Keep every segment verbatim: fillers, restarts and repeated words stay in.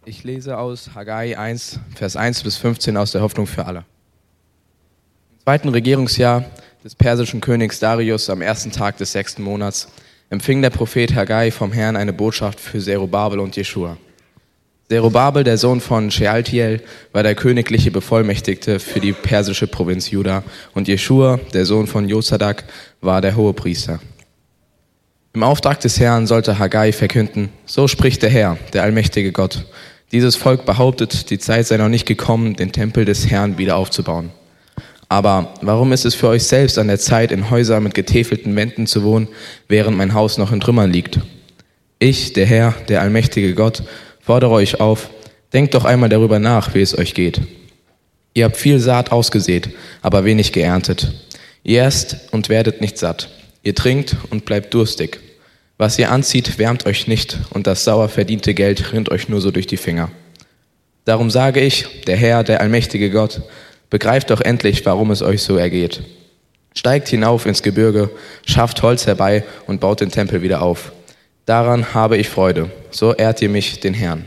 Ich lese aus Haggai eins, Vers eins bis fünfzehn aus der Hoffnung für alle. Im zweiten Regierungsjahr des persischen Königs Darius am ersten Tag des sechsten Monats empfing der Prophet Haggai vom Herrn eine Botschaft für Zerubabel und Jeschua. Zerubabel, der Sohn von Shealtiel, war der königliche Bevollmächtigte für die persische Provinz Juda und Jeschua, der Sohn von Josadak, war der Hohepriester. Im Auftrag des Herrn sollte Haggai verkünden: So spricht der Herr, der allmächtige Gott. Dieses Volk behauptet, die Zeit sei noch nicht gekommen, den Tempel des Herrn wieder aufzubauen. Aber warum ist es für euch selbst an der Zeit, in Häusern mit getäfelten Wänden zu wohnen, während mein Haus noch in Trümmern liegt? Ich, der Herr, der allmächtige Gott, fordere euch auf, denkt doch einmal darüber nach, wie es euch geht. Ihr habt viel Saat ausgesät, aber wenig geerntet. Ihr esst und werdet nicht satt. Ihr trinkt und bleibt durstig. Was ihr anzieht, wärmt euch nicht, und das sauer verdiente Geld rinnt euch nur so durch die Finger. Darum sage ich, der Herr, der allmächtige Gott, begreift doch endlich, warum es euch so ergeht. Steigt hinauf ins Gebirge, schafft Holz herbei und baut den Tempel wieder auf. Daran habe ich Freude, so ehrt ihr mich, den Herrn.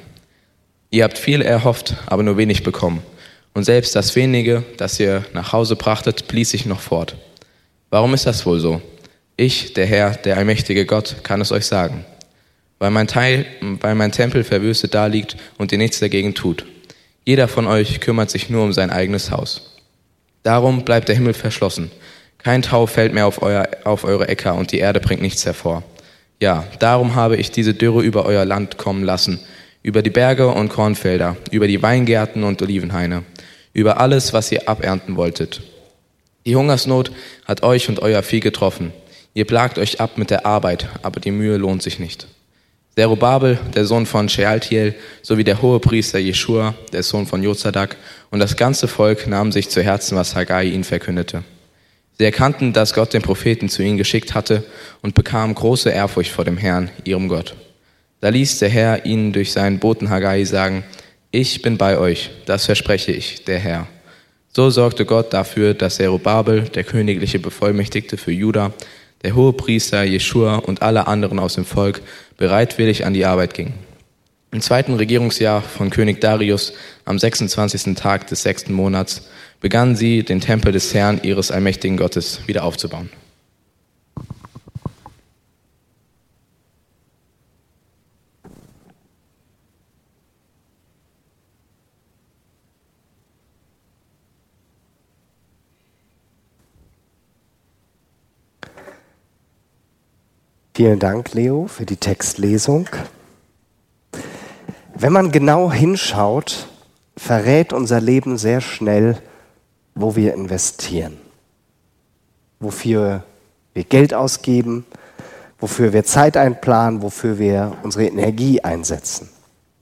Ihr habt viel erhofft, aber nur wenig bekommen. Und selbst das wenige, das ihr nach Hause brachtet, blies sich noch fort. Warum ist das wohl so? Ich, der Herr, der allmächtige Gott, kann es euch sagen. Weil mein Teil, weil mein Tempel verwüstet daliegt und ihr nichts dagegen tut. Jeder von euch kümmert sich nur um sein eigenes Haus. Darum bleibt der Himmel verschlossen. Kein Tau fällt mehr auf, euer, auf eure Äcker und die Erde bringt nichts hervor. Ja, darum habe ich diese Dürre über euer Land kommen lassen, über die Berge und Kornfelder, über die Weingärten und Olivenhaine, über alles, was ihr abernten wolltet. Die Hungersnot hat euch und euer Vieh getroffen. Ihr plagt euch ab mit der Arbeit, aber die Mühe lohnt sich nicht. Zerubabel, der Sohn von Shealtiel, sowie der Hohepriester Jeschua, der Sohn von Josadak, und das ganze Volk nahmen sich zu Herzen, was Haggai ihnen verkündete. Sie erkannten, dass Gott den Propheten zu ihnen geschickt hatte und bekamen große Ehrfurcht vor dem Herrn, ihrem Gott. Da ließ der Herr ihnen durch seinen Boten Haggai sagen: Ich bin bei euch, das verspreche ich, der Herr. So sorgte Gott dafür, dass Zerubabel, der königliche Bevollmächtigte für Juda, der Hohepriester Jeschua und alle anderen aus dem Volk bereitwillig an die Arbeit gingen. Im zweiten Regierungsjahr von König Darius, am sechsundzwanzigsten Tag des sechsten Monats, begannen sie, den Tempel des Herrn, ihres allmächtigen Gottes, wieder aufzubauen. Vielen Dank, Leo, für die Textlesung. Wenn man genau hinschaut, verrät unser Leben sehr schnell, wo wir investieren, wofür wir Geld ausgeben, wofür wir Zeit einplanen, wofür wir unsere Energie einsetzen.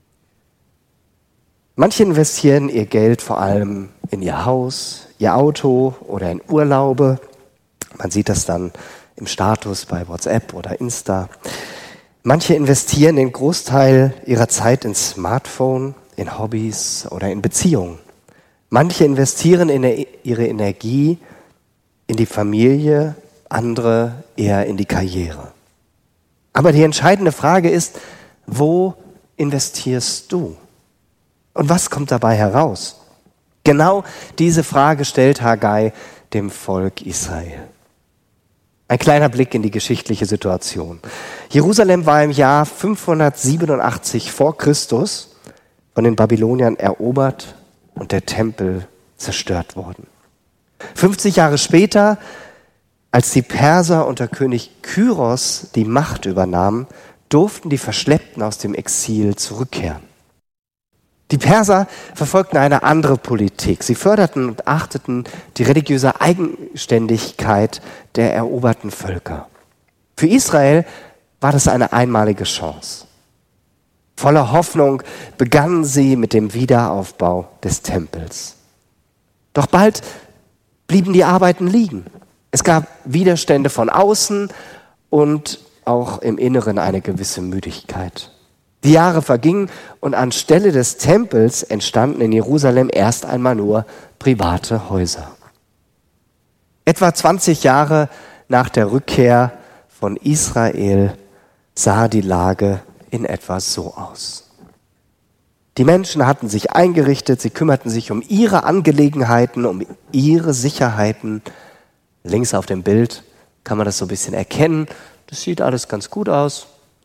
Manche investieren ihr Geld vor allem in ihr Haus, ihr Auto oder in Urlaube. Man sieht das dann im Status bei WhatsApp oder Insta. Manche investieren den Großteil ihrer Zeit ins Smartphone, in Hobbys oder in Beziehungen. Manche investieren in ihre Energie in die Familie, andere eher in die Karriere. Aber die entscheidende Frage ist, wo investierst du? Und was kommt dabei heraus? Genau diese Frage stellt Haggai dem Volk Israel. Ein kleiner Blick in die geschichtliche Situation. Jerusalem war im Jahr fünfhundertsiebenundachtzig vor Christus von den Babyloniern erobert und der Tempel zerstört worden. fünfzig Jahre später, als die Perser unter König Kyros die Macht übernahmen, durften die Verschleppten aus dem Exil zurückkehren. Die Perser verfolgten eine andere Politik. Sie förderten und achteten die religiöse Eigenständigkeit der eroberten Völker. Für Israel war das eine einmalige Chance. Voller Hoffnung begannen sie mit dem Wiederaufbau des Tempels. Doch bald blieben die Arbeiten liegen. Es gab Widerstände von außen und auch im Inneren eine gewisse Müdigkeit. Die Jahre vergingen und anstelle des Tempels entstanden in Jerusalem erst einmal nur private Häuser. Etwa zwanzig Jahre nach der Rückkehr von Israel sah die Lage in etwa so aus. Die Menschen hatten sich eingerichtet, sie kümmerten sich um ihre Angelegenheiten, um ihre Sicherheiten. Links auf dem Bild kann man das so ein bisschen erkennen. Das sieht alles ganz gut aus.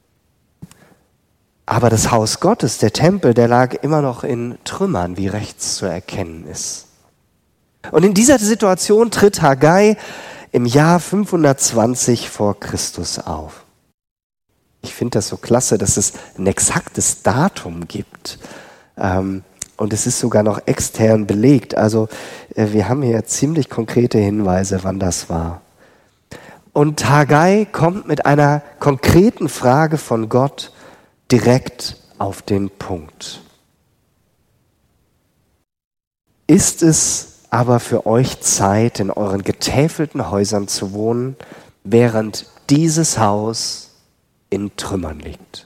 Aber das Haus Gottes, der Tempel, der lag immer noch in Trümmern, wie rechts zu erkennen ist. Und in dieser Situation tritt Haggai im Jahr fünfhundertzwanzig vor Christus auf. Ich finde das so klasse, dass es ein exaktes Datum gibt. Ähm, und es ist sogar noch extern belegt. Also äh, wir haben hier ziemlich konkrete Hinweise, wann das war. Und Haggai kommt mit einer konkreten Frage von Gott direkt auf den Punkt. Ist es aber für euch Zeit, in euren getäfelten Häusern zu wohnen, während dieses Haus in Trümmern liegt?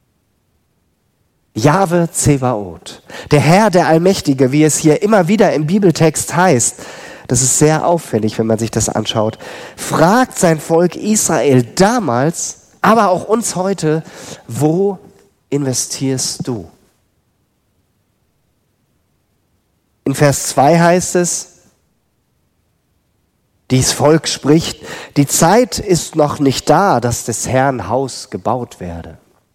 Jahwe Zebaoth, der Herr, der Allmächtige, wie es hier immer wieder im Bibeltext heißt, das ist sehr auffällig, wenn man sich das anschaut, fragt sein Volk Israel damals, aber auch uns heute, wo investierst du? In Vers zwei heißt es, dies Volk spricht, die Zeit ist noch nicht da, dass des Herrn Haus gebaut werde.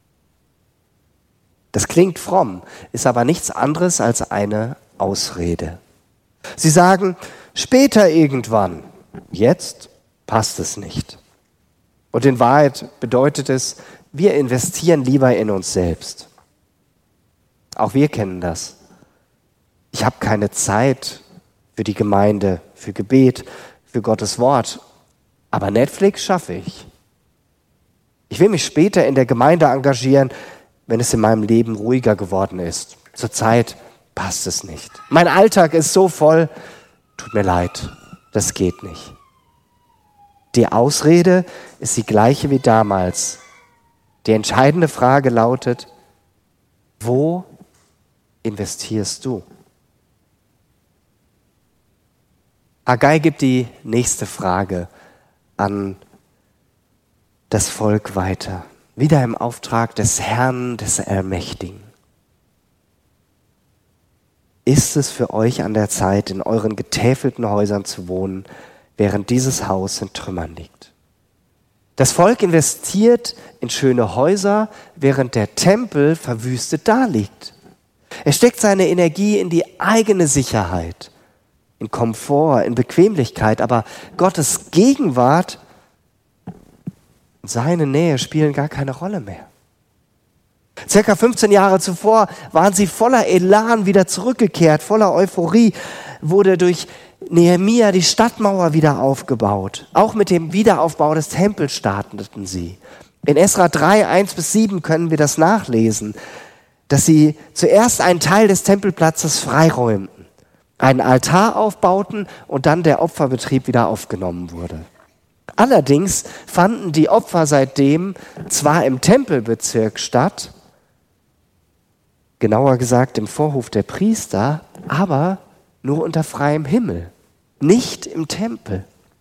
Das klingt fromm, ist aber nichts anderes als eine Ausrede. Sie sagen, später irgendwann, jetzt passt es nicht. Und in Wahrheit bedeutet es, wir investieren lieber in uns selbst. Auch wir kennen das. Ich habe keine Zeit für die Gemeinde, für Gebet, für Gottes Wort. Aber Netflix schaffe ich. Ich will mich später in der Gemeinde engagieren, wenn es in meinem Leben ruhiger geworden ist. Zurzeit passt es nicht. Mein Alltag ist so voll, tut mir leid, das geht nicht. Die Ausrede ist die gleiche wie damals. Die entscheidende Frage lautet, wo investierst du? Haggai gibt die nächste Frage an das Volk weiter. Wieder im Auftrag des Herrn, des Allmächtigen. Ist es für euch an der Zeit, in euren getäfelten Häusern zu wohnen, während dieses Haus in Trümmern liegt? Das Volk investiert in schöne Häuser, während der Tempel verwüstet daliegt. Er steckt seine Energie in die eigene Sicherheit, in Komfort, in Bequemlichkeit, aber Gottes Gegenwart und seine Nähe spielen gar keine Rolle mehr. Circa fünfzehn Jahre zuvor waren sie voller Elan wieder zurückgekehrt, voller Euphorie, wurde durch Nehemia die Stadtmauer wieder aufgebaut. Auch mit dem Wiederaufbau des Tempels starteten sie. In Esra drei, eins bis sieben können wir das nachlesen, dass sie zuerst einen Teil des Tempelplatzes freiräumten, einen Altar aufbauten und dann der Opferbetrieb wieder aufgenommen wurde. Allerdings fanden die Opfer seitdem zwar im Tempelbezirk statt, genauer gesagt im Vorhof der Priester, aber nur unter freiem Himmel, nicht im Tempel.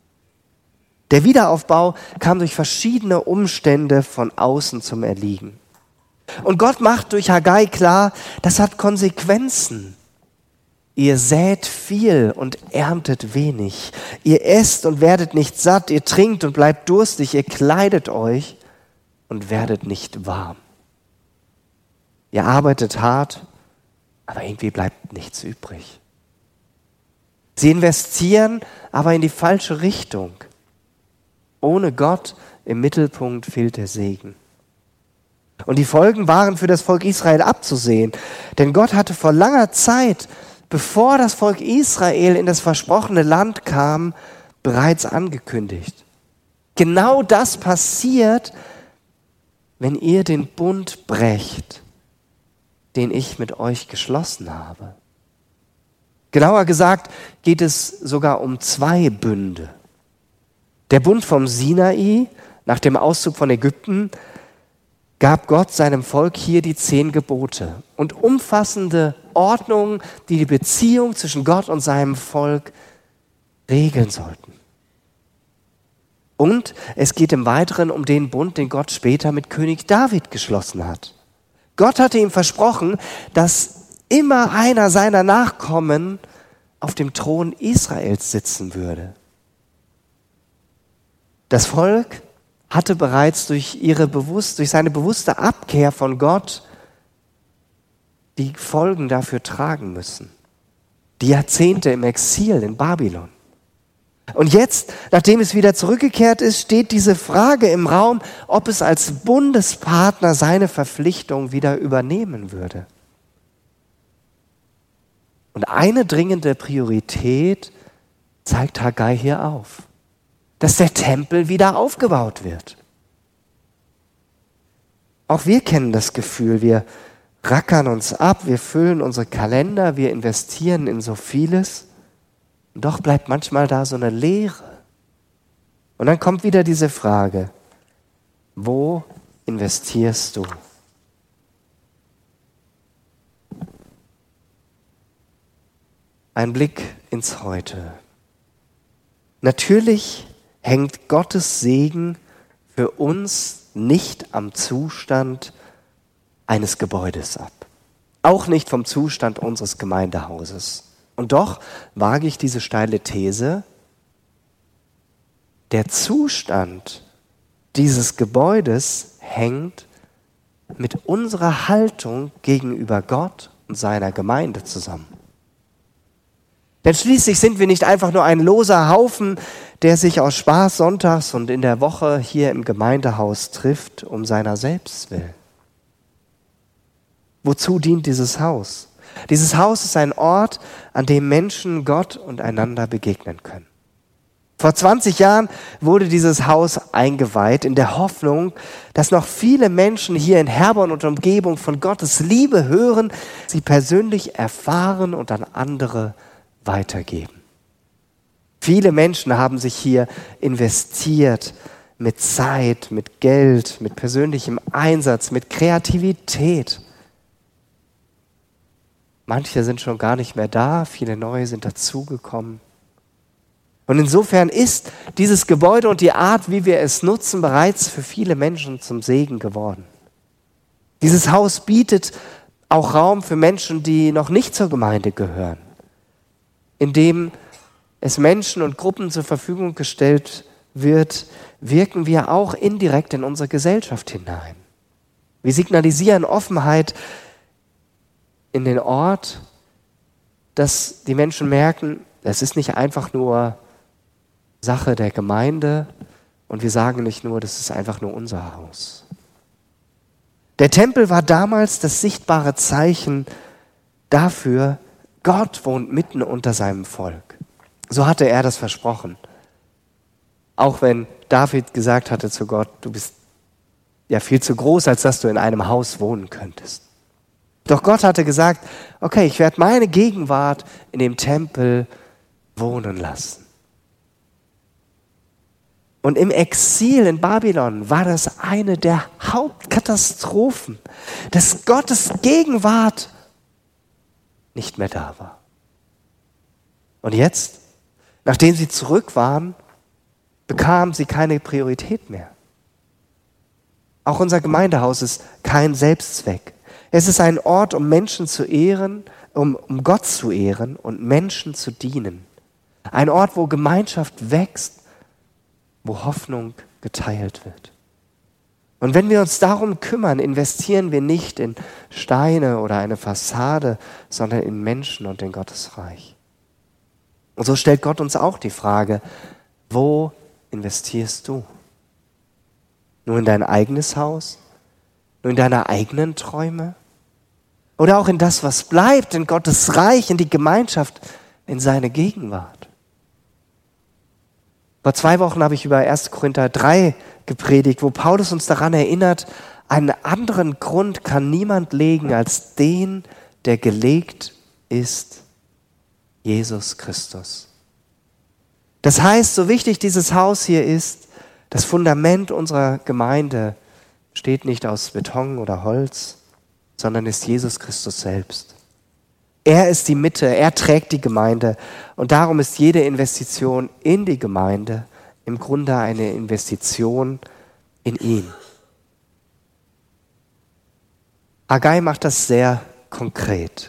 Der Wiederaufbau kam durch verschiedene Umstände von außen zum Erliegen. Und Gott macht durch Haggai klar, das hat Konsequenzen. Ihr sät viel und erntet wenig. Ihr esst und werdet nicht satt. Ihr trinkt und bleibt durstig. Ihr kleidet euch und werdet nicht warm. Ihr arbeitet hart, aber irgendwie bleibt nichts übrig. Sie investieren aber in die falsche Richtung. Ohne Gott im Mittelpunkt fehlt der Segen. Und die Folgen waren für das Volk Israel abzusehen. Denn Gott hatte vor langer Zeit, bevor das Volk Israel in das versprochene Land kam, bereits angekündigt. Genau das passiert, wenn ihr den Bund brecht, den ich mit euch geschlossen habe. Genauer gesagt geht es sogar um zwei Bünde. Der Bund vom Sinai nach dem Auszug von Ägypten gab Gott seinem Volk hier die zehn Gebote und umfassende Ordnungen, die die Beziehung zwischen Gott und seinem Volk regeln sollten. Und es geht im Weiteren um den Bund, den Gott später mit König David geschlossen hat. Gott hatte ihm versprochen, dass immer einer seiner Nachkommen auf dem Thron Israels sitzen würde. Das Volk hatte bereits durch ihre bewusst, durch seine bewusste Abkehr von Gott die Folgen dafür tragen müssen. Die Jahrzehnte im Exil in Babylon. Und jetzt, nachdem es wieder zurückgekehrt ist, steht diese Frage im Raum, ob es als Bundespartner seine Verpflichtung wieder übernehmen würde. Und eine dringende Priorität zeigt Haggai hier auf, dass der Tempel wieder aufgebaut wird. Auch wir kennen das Gefühl, wir rackern uns ab, wir füllen unsere Kalender, wir investieren in so vieles. Und doch bleibt manchmal da so eine Leere. Und dann kommt wieder diese Frage, wo investierst du? Ein Blick ins Heute. Natürlich hängt Gottes Segen für uns nicht am Zustand eines Gebäudes ab. Auch nicht vom Zustand unseres Gemeindehauses. Und doch wage ich diese steile These, der Zustand dieses Gebäudes hängt mit unserer Haltung gegenüber Gott und seiner Gemeinde zusammen. Denn schließlich sind wir nicht einfach nur ein loser Haufen, der sich aus Spaß sonntags und in der Woche hier im Gemeindehaus trifft, um seiner selbst willen. Wozu dient dieses Haus? Dieses Haus ist ein Ort, an dem Menschen Gott und einander begegnen können. Vor zwanzig Jahren wurde dieses Haus eingeweiht in der Hoffnung, dass noch viele Menschen hier in Herborn und Umgebung von Gottes Liebe hören, sie persönlich erfahren und an andere weitergeben. Viele Menschen haben sich hier investiert mit Zeit, mit Geld, mit persönlichem Einsatz, mit Kreativität. Manche sind schon gar nicht mehr da, viele neue sind dazugekommen. Und insofern ist dieses Gebäude und die Art, wie wir es nutzen, bereits für viele Menschen zum Segen geworden. Dieses Haus bietet auch Raum für Menschen, die noch nicht zur Gemeinde gehören, indem es Menschen und Gruppen zur Verfügung gestellt wird, wirken wir auch indirekt in unsere Gesellschaft hinein. Wir signalisieren Offenheit in den Ort, dass die Menschen merken, es ist nicht einfach nur Sache der Gemeinde und wir sagen nicht nur, das ist einfach nur unser Haus. Der Tempel war damals das sichtbare Zeichen dafür, Gott wohnt mitten unter seinem Volk. So hatte er das versprochen. Auch wenn David gesagt hatte zu Gott, du bist ja viel zu groß, als dass du in einem Haus wohnen könntest. Doch Gott hatte gesagt, okay, ich werde meine Gegenwart in dem Tempel wohnen lassen. Und im Exil in Babylon war das eine der Hauptkatastrophen, dass Gottes Gegenwart nicht mehr da war. Und jetzt, nachdem sie zurück waren, bekamen sie keine Priorität mehr. Auch unser Gemeindehaus ist kein Selbstzweck. Es ist ein Ort, um Menschen zu ehren, um, um Gott zu ehren und Menschen zu dienen. Ein Ort, wo Gemeinschaft wächst, wo Hoffnung geteilt wird. Und wenn wir uns darum kümmern, investieren wir nicht in Steine oder eine Fassade, sondern in Menschen und in Gottes Reich. Und so stellt Gott uns auch die Frage, wo investierst du? Nur in dein eigenes Haus? Nur in deine eigenen Träume? Oder auch in das, was bleibt, in Gottes Reich, in die Gemeinschaft, in seine Gegenwart? Vor zwei Wochen habe ich über erster Korinther drei gepredigt, wo Paulus uns daran erinnert, einen anderen Grund kann niemand legen als den, der gelegt ist, Jesus Christus. Das heißt, so wichtig dieses Haus hier ist, das Fundament unserer Gemeinde besteht nicht aus Beton oder Holz, sondern ist Jesus Christus selbst. Er ist die Mitte, er trägt die Gemeinde und darum ist jede Investition in die Gemeinde im Grunde eine Investition in ihn. Haggai macht das sehr konkret.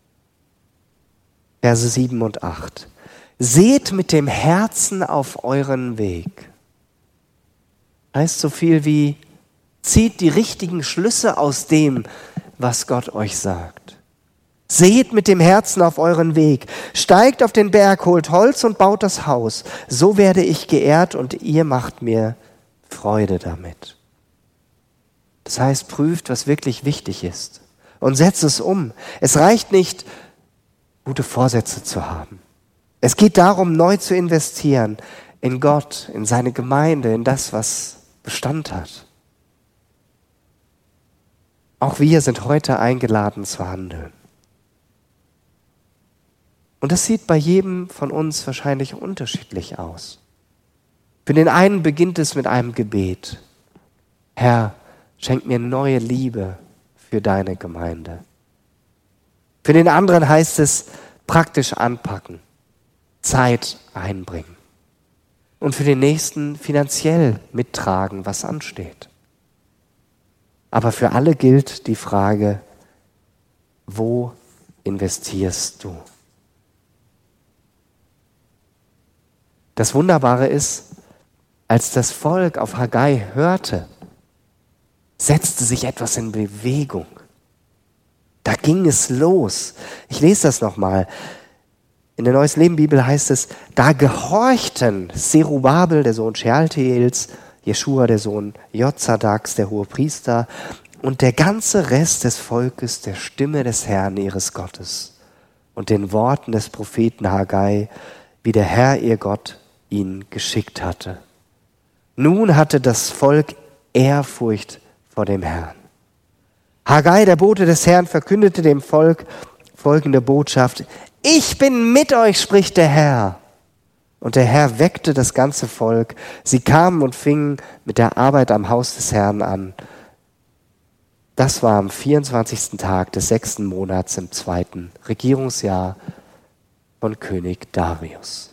Verse sieben und acht. Seht mit dem Herzen auf euren Weg. Heißt so viel wie, zieht die richtigen Schlüsse aus dem, was Gott euch sagt. Seht mit dem Herzen auf euren Weg. Steigt auf den Berg, holt Holz und baut das Haus. So werde ich geehrt und ihr macht mir Freude damit. Das heißt, prüft, was wirklich wichtig ist und setzt es um. Es reicht nicht, gute Vorsätze zu haben. Es geht darum, neu zu investieren in Gott, in seine Gemeinde, in das, was Bestand hat. Auch wir sind heute eingeladen zu handeln. Und das sieht bei jedem von uns wahrscheinlich unterschiedlich aus. Für den einen beginnt es mit einem Gebet. Herr, schenk mir neue Liebe für deine Gemeinde. Für den anderen heißt es praktisch anpacken, Zeit einbringen. Und für den nächsten finanziell mittragen, was ansteht. Aber für alle gilt die Frage, wo investierst du? Das Wunderbare ist, als das Volk auf Haggai hörte, setzte sich etwas in Bewegung. Da ging es los. Ich lese das nochmal. In der Neues Leben Bibel heißt es, da gehorchten Zerubabel, der Sohn Shealtiels, Jeschua, der Sohn Jozadaks, der Hohepriester, und der ganze Rest des Volkes der Stimme des Herrn ihres Gottes und den Worten des Propheten Haggai, wie der Herr ihr Gott ihn geschickt hatte. Nun hatte das Volk Ehrfurcht vor dem Herrn. Haggai, der Bote des Herrn, verkündete dem Volk folgende Botschaft: Ich bin mit euch, spricht der Herr. Und der Herr weckte das ganze Volk. Sie kamen und fingen mit der Arbeit am Haus des Herrn an. Das war am vierundzwanzigsten Tag des sechsten Monats im zweiten Regierungsjahr von König Darius.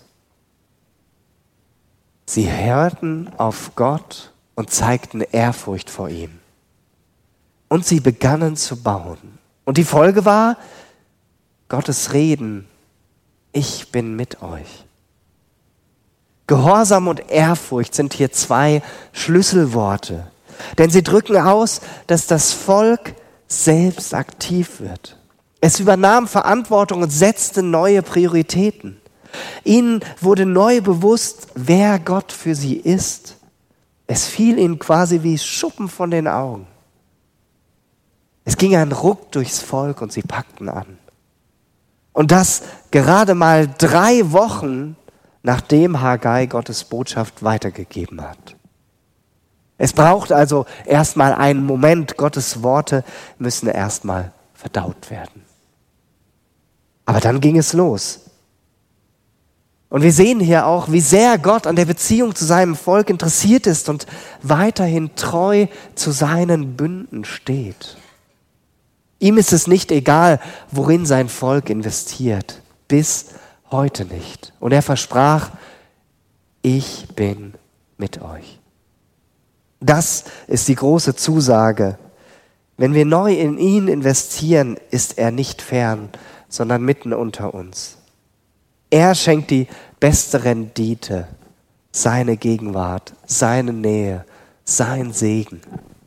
Sie hörten auf Gott und zeigten Ehrfurcht vor ihm. Und sie begannen zu bauen. Und die Folge war Gottes Reden: Ich bin mit euch. Gehorsam und Ehrfurcht sind hier zwei Schlüsselworte. Denn sie drücken aus, dass das Volk selbst aktiv wird. Es übernahm Verantwortung und setzte neue Prioritäten. Ihnen wurde neu bewusst, wer Gott für sie ist. Es fiel ihnen quasi wie Schuppen von den Augen. Es ging ein Ruck durchs Volk und sie packten an. Und das gerade mal drei Wochen, nachdem Haggai Gottes Botschaft weitergegeben hat. Es braucht also erstmal einen Moment. Gottes Worte müssen erstmal verdaut werden. Aber dann ging es los. Und wir sehen hier auch, wie sehr Gott an der Beziehung zu seinem Volk interessiert ist und weiterhin treu zu seinen Bünden steht. Ihm ist es nicht egal, worin sein Volk investiert. Bis heute nicht. Und er versprach: Ich bin mit euch. Das ist die große Zusage. Wenn wir neu in ihn investieren, ist er nicht fern, sondern mitten unter uns. Er schenkt die beste Rendite, seine Gegenwart, seine Nähe, sein Segen.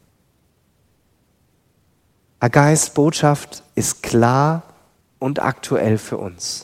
Haggais Botschaft ist klar und aktuell für uns.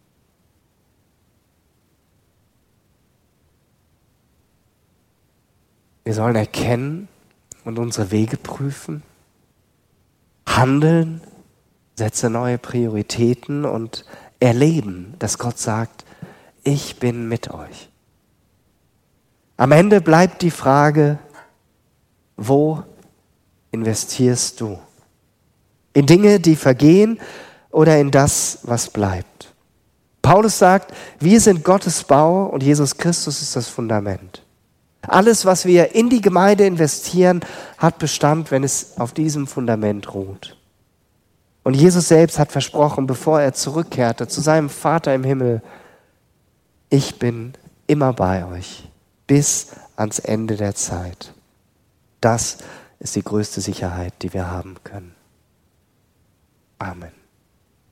Wir sollen erkennen und unsere Wege prüfen, handeln, setze neue Prioritäten und erleben, dass Gott sagt: Ich bin mit euch. Am Ende bleibt die Frage: Wo investierst du? In Dinge, die vergehen, oder in das, was bleibt? Paulus sagt, wir sind Gottes Bau und Jesus Christus ist das Fundament. Alles, was wir in die Gemeinde investieren, hat Bestand, wenn es auf diesem Fundament ruht. Und Jesus selbst hat versprochen, bevor er zurückkehrte zu seinem Vater im Himmel: Ich bin immer bei euch, bis ans Ende der Zeit. Das ist die größte Sicherheit, die wir haben können. Amen.